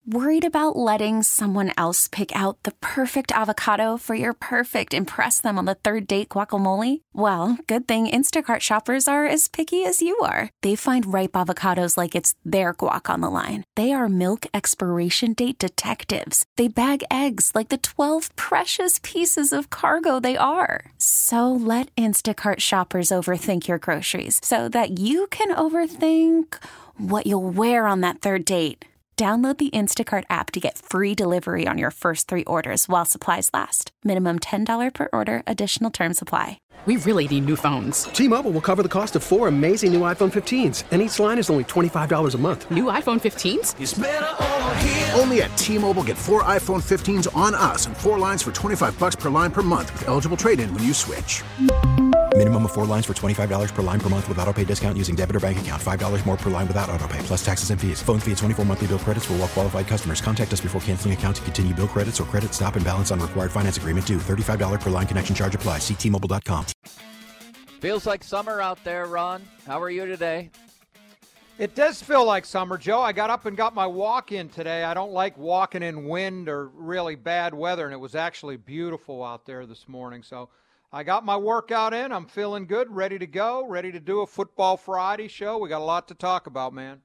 Worried about letting someone else pick out the perfect avocado for your perfect impress them on the third date guacamole? Well, good thing Instacart shoppers are as picky as you are. They find ripe avocados like it's their guac on the line. They are milk expiration date detectives. They bag eggs like the 12 precious pieces of cargo they are. So let Instacart shoppers overthink your groceries so that you can overthink what you'll wear on that third date. Download the Instacart app to get free delivery on your first 3 orders while supplies last. Minimum $10 per order. Additional terms apply. We really need new phones. T-Mobile will cover the cost of 4 amazing new iPhone 15s, and each line is only $25 a month. New iPhone 15s? It's better over here. Only at T-Mobile, get 4 iPhone 15s on us and 4 lines for $25 per line per month with eligible trade-in when you switch. Minimum of 4 lines for $25 per line per month with autopay discount using debit or bank account. $5 more per line without autopay, plus taxes and fees. Phone fee at 24 monthly bill credits for well-qualified customers. Contact us before canceling account to continue bill credits or credit stop and balance on required finance agreement due. $35 per line connection charge applies. See T-Mobile.com. Feels like summer out there, Ron. How are you today? It does feel like summer, Joe. I got up and got my walk in today. I don't like walking in wind or really bad weather, and it was actually beautiful out there this morning. So I got my workout in. I'm feeling good, ready to go, ready to do a Football Friday show. We got a lot to talk about, man.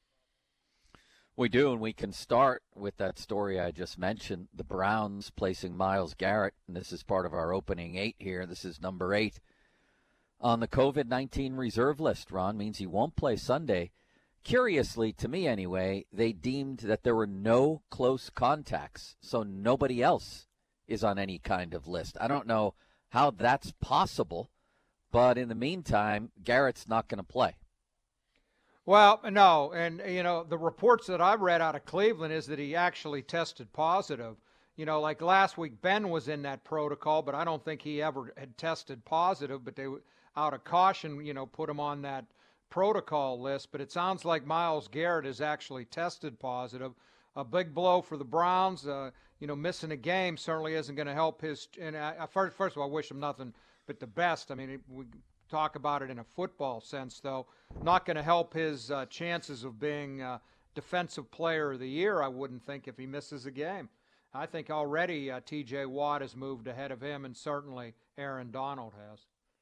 We do, and we can start with that story I just mentioned, the Browns placing Myles Garrett, and this is part of our opening 8 here. This is number 8 on the COVID-19 reserve list. Ron, means he won't play Sunday. Curiously, to me anyway, they deemed that there were no close contacts, so nobody else is on any kind of list. I don't know how that's possible, but in the meantime, Garrett's not going to play. Well, no, and, the reports that I read out of Cleveland is that he actually tested positive. Like last week, Ben was in that protocol, but I don't think he ever had tested positive, but they, out of caution, put him on that protocol list. But it sounds like Myles Garrett has actually tested positive. A big blow for the Browns. Missing a game certainly isn't going to help his. And first of all, I wish him nothing but the best. I mean, we talk about it in a football sense, though. Not going to help his chances of being Defensive Player of the Year, I wouldn't think, if he misses a game. I think already T.J. Watt has moved ahead of him, and certainly Aaron Donald has.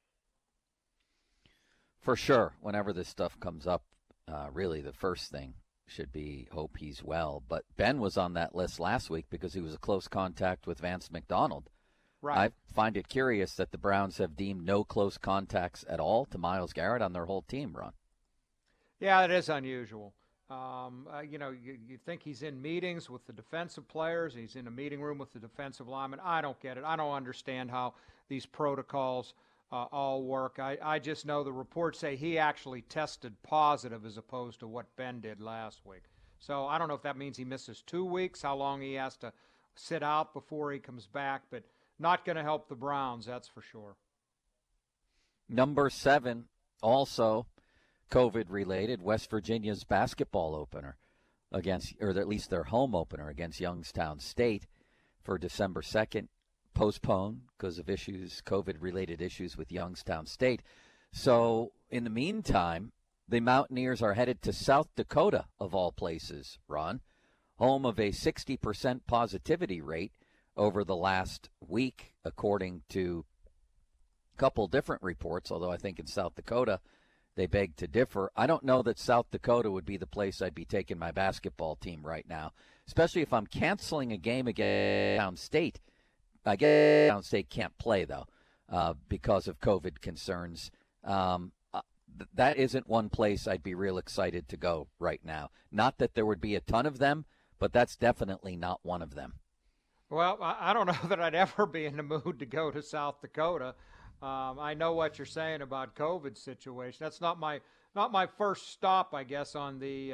For sure, whenever this stuff comes up, really the first thing should be hope he's well. But Ben was on that list last week because he was a close contact with Vance McDonald. Right. I find it curious that the Browns have deemed no close contacts at all to Myles Garrett on their whole team, Ron. Yeah, it is unusual. You think he's in meetings with the defensive players. He's in a meeting room with the defensive linemen. I don't get it. I don't understand how these protocols all work. I just know the reports say he actually tested positive as opposed to what Ben did last week. So I don't know if that means he misses 2 weeks, how long he has to sit out before he comes back, but not going to help the Browns, that's for sure. Number 7, also COVID-related, West Virginia's basketball opener against, or at least their home opener against Youngstown State for December 2nd, postponed because of COVID-related issues with Youngstown State. So in the meantime, the Mountaineers are headed to South Dakota, of all places, Ron, home of a 60% positivity rate over the last week, according to a couple different reports, although I think in South Dakota they beg to differ. I don't know that South Dakota would be the place I'd be taking my basketball team right now, especially if I'm canceling a game against Youngstown State. I guess Youngstown State can't play, though, because of COVID concerns. That isn't one place I'd be real excited to go right now. Not that there would be a ton of them, but that's definitely not one of them. Well, I don't know that I'd ever be in the mood to go to South Dakota. I know what you're saying about COVID situation. That's not my first stop, I guess, on the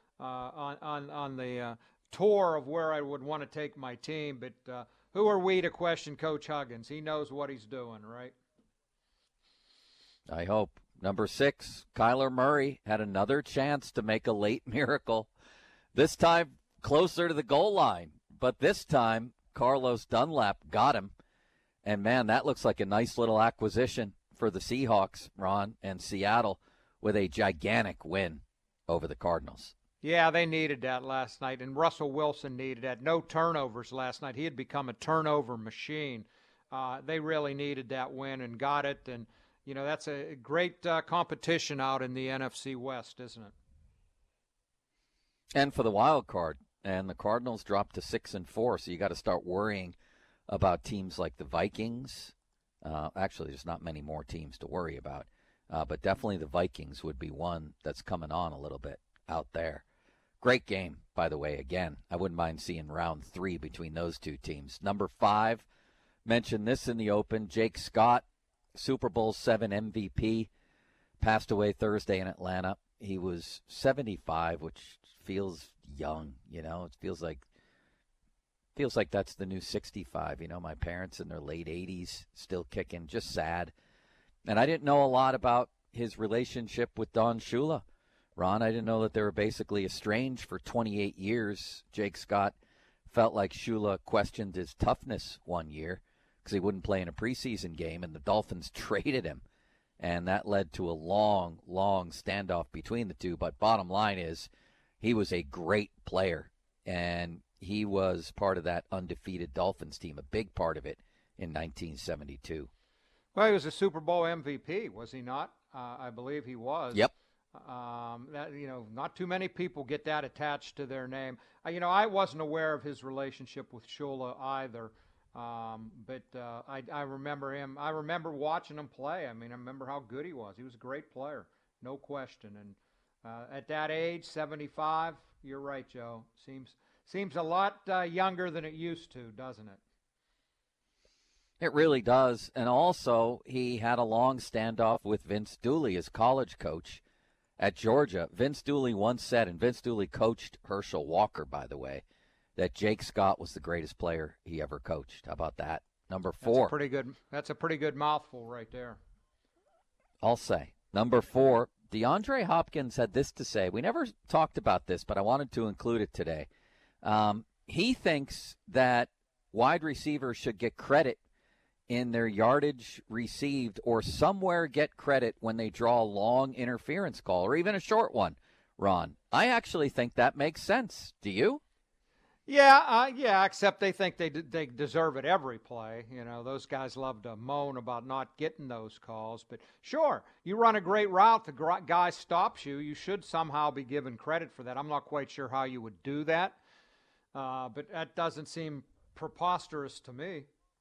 tour of where I would want to take my team. But who are we to question Coach Huggins? He knows what he's doing, right? I hope. Number 6, Kyler Murray had another chance to make a late miracle. This time closer to the goal line, but this time Carlos Dunlap got him. And, man, that looks like a nice little acquisition for the Seahawks, Ron, and Seattle with a gigantic win over the Cardinals. Yeah, they needed that last night, and Russell Wilson needed that. No turnovers last night. He had become a turnover machine. They really needed that win and got it, and that's a great competition out in the NFC West, isn't it? And for the wild card, and the Cardinals dropped to 6-4, so you got to start worrying about teams like the Vikings. Actually, there's not many more teams to worry about, but definitely the Vikings would be one that's coming on a little bit out there. Great game, by the way, again. I wouldn't mind seeing round 3 between those two teams. Number 5, mentioned this in the open, Jake Scott, Super Bowl VII MVP, passed away Thursday in Atlanta. He was 75, which feels young, It feels like that's the new 65. My parents in their late 80s still kicking, just sad. And I didn't know a lot about his relationship with Don Shula. Ron, I didn't know that they were basically estranged for 28 years. Jake Scott felt like Shula questioned his toughness one year because he wouldn't play in a preseason game, and the Dolphins traded him. And that led to a long, long standoff between the two. But bottom line is he was a great player, and he was part of that undefeated Dolphins team, a big part of it in 1972. Well, he was a Super Bowl MVP, was he not? I believe he was. Yep. Not too many people get that attached to their name. I wasn't aware of his relationship with Shula either, but I remember him. I remember watching him play. I remember how good he was. He was a great player, no question. And at that age, 75, you're right, Joe. Seems a lot younger than it used to, doesn't it? It really does. And also, he had a long standoff with Vince Dooley, his college coach at Georgia. Vince Dooley once said, and Vince Dooley coached Herschel Walker, by the way, that Jake Scott was the greatest player he ever coached. How about that? Number 4. That's a pretty good mouthful right there. I'll say. Number 4, DeAndre Hopkins had this to say. We never talked about this, but I wanted to include it today. He thinks that wide receivers should get credit in their yardage received, or somewhere get credit when they draw a long interference call or even a short one, Ron. I actually think that makes sense. Do you? Yeah, except they think they deserve it every play. Those guys love to moan about not getting those calls. But sure, you run a great route, the guy stops you, you should somehow be given credit for that. I'm not quite sure how you would do that, but that doesn't seem preposterous to me.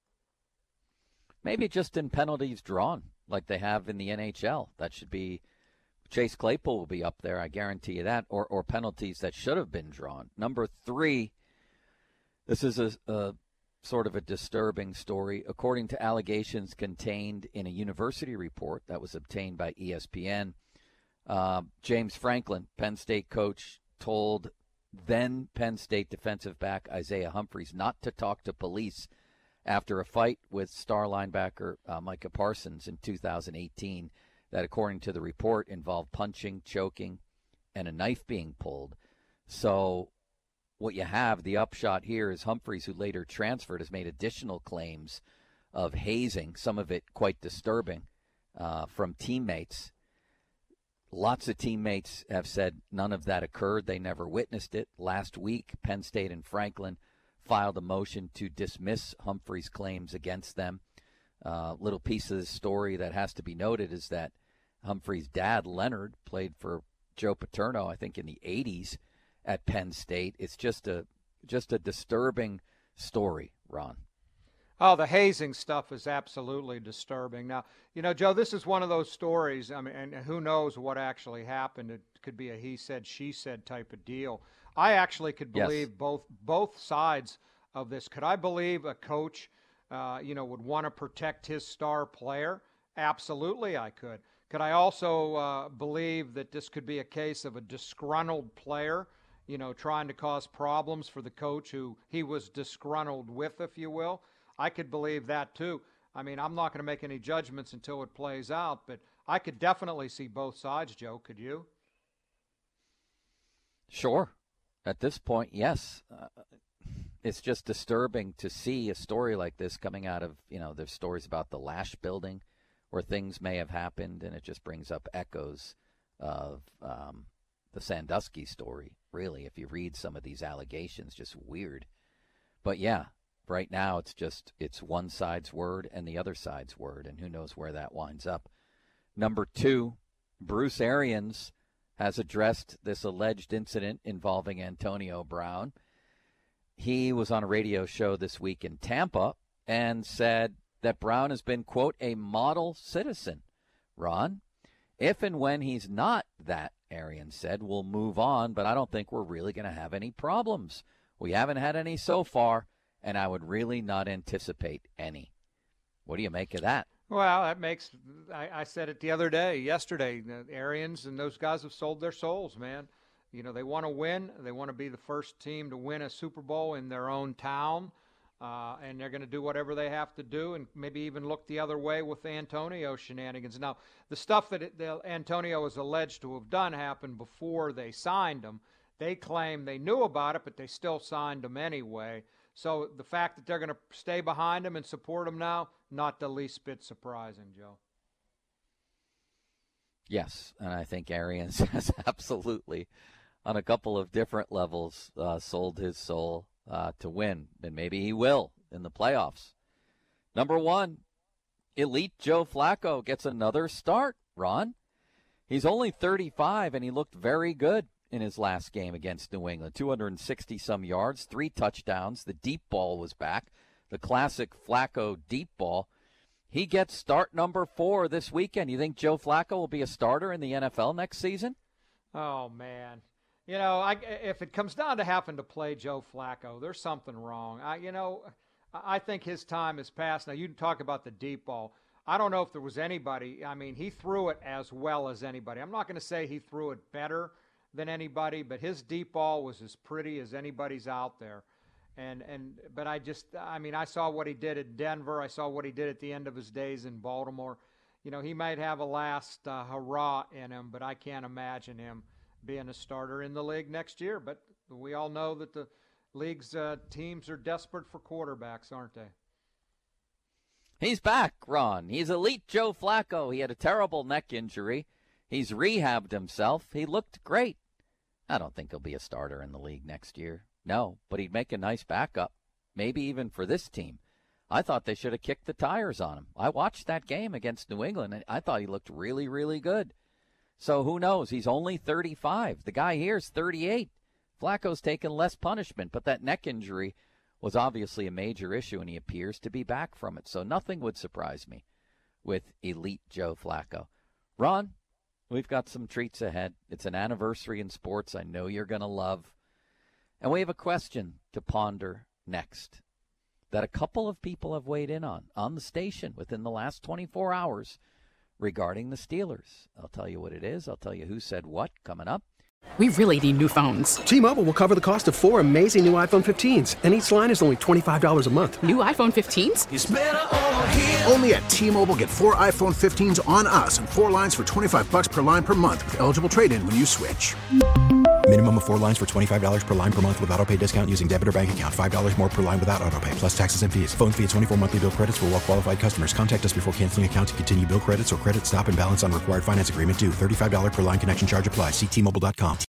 Maybe just in penalties drawn, like they have in the NHL. That should be, Chase Claypool will be up there, I guarantee you that, or penalties that should have been drawn. Number 3, this is a sort of a disturbing story. According to allegations contained in a university report that was obtained by ESPN, James Franklin, Penn State coach, told then Penn State defensive back Isaiah Humphries not to talk to police after a fight with star linebacker Micah Parsons in 2018 that, according to the report, involved punching, choking, and a knife being pulled. So what you have, the upshot here, is Humphries, who later transferred, has made additional claims of hazing, some of it quite disturbing, from teammates. Lots of teammates have said none of that occurred. They never witnessed it. Last week, Penn State and Franklin filed a motion to dismiss Humphries' claims against them. Little piece of the story that has to be noted is that Humphries' dad, Leonard, played for Joe Paterno, I think, in the 80s at Penn State. It's just a disturbing story, Ron. Oh, the hazing stuff is absolutely disturbing. Now, Joe, this is one of those stories, and who knows what actually happened. It could be a he said, she said type of deal. I actually could believe both sides of this. Could I believe a coach, would want to protect his star player? Absolutely, I could. Could I also believe that this could be a case of a disgruntled player, trying to cause problems for the coach who he was disgruntled with, if you will? I could believe that too. I'm not going to make any judgments until it plays out, but I could definitely see both sides, Joe. Could you? Sure. At this point, yes. It's just disturbing to see a story like this coming out of, there's stories about the Lash building where things may have happened, and it just brings up echoes of the Sandusky story, really. If you read some of these allegations, just weird. But yeah, right now it's one side's word and the other side's word, and who knows where that winds up. Number 2, Bruce Arians has addressed this alleged incident involving Antonio Brown. He was on a radio show this week in Tampa and said that Brown has been, quote, a model citizen. Ron, if and when he's not that, Arians said, we'll move on, but I don't think we're really going to have any problems. We haven't had any so far, and I would really not anticipate any. What do you make of that? Well, that makes – I said it yesterday, Arians and those guys have sold their souls, man. You know, they want to win. They want to be the first team to win a Super Bowl in their own town, and they're going to do whatever they have to do and maybe even look the other way with the Antonio shenanigans. Now, the stuff that Antonio is alleged to have done happened before they signed him. They claim they knew about it, but they still signed him anyway. So the fact that they're going to stay behind him and support him now, not the least bit surprising, Joe. Yes, and I think Arians has absolutely, on a couple of different levels, sold his soul to win, and maybe he will in the playoffs. Number 1, elite Joe Flacco gets another start, Ron. He's only 35, and he looked very good in his last game against New England. 260-some yards, 3 touchdowns. The deep ball was back, the classic Flacco deep ball. He gets start number 4 this weekend. You think Joe Flacco will be a starter in the NFL next season? Oh, man. You know, if it comes down to having to play Joe Flacco, there's something wrong. I think his time is past. Now, you talk about the deep ball. I don't know if there was anybody. I mean, he threw it as well as anybody. I'm not going to say he threw it better than anybody, but his deep ball was as pretty as anybody's out there. But I saw what he did at Denver. I saw what he did at the end of his days in Baltimore. You know, he might have a last hurrah in him, but I can't imagine him being a starter in the league next year. But we all know that the league's teams are desperate for quarterbacks, aren't they? He's back, Ron. He's elite Joe Flacco. He had a terrible neck injury. He's rehabbed himself. He looked great. I don't think he'll be a starter in the league next year. No, but he'd make a nice backup, maybe even for this team. I thought they should have kicked the tires on him. I watched that game against New England, and I thought he looked really, really good. So who knows? He's only 35. The guy here is 38. Flacco's taken less punishment, but that neck injury was obviously a major issue, and he appears to be back from it. So nothing would surprise me with elite Joe Flacco. Ron, we've got some treats ahead. It's an anniversary in sports I know you're going to love. And we have a question to ponder next that a couple of people have weighed in on the station within the last 24 hours regarding the Steelers. I'll tell you what it is. I'll tell you who said what coming up. We really need new phones. T-Mobile will cover the cost of 4 amazing new iPhone 15s, and each line is only $25 a month. New iPhone 15s? It's better over here. Only at T-Mobile, get 4 iPhone 15s on us and 4 lines for $25 per line per month with eligible trade-in when you switch. Minimum of 4 lines for $25 per line per month with autopay discount using debit or bank account. $5 more per line without autopay, plus taxes and fees. Phone fee at 24 monthly bill credits for well-qualified customers. Contact us before canceling account to continue bill credits or credit stop and balance on required finance agreement due. $35 per line connection charge applies. See T-Mobile.com.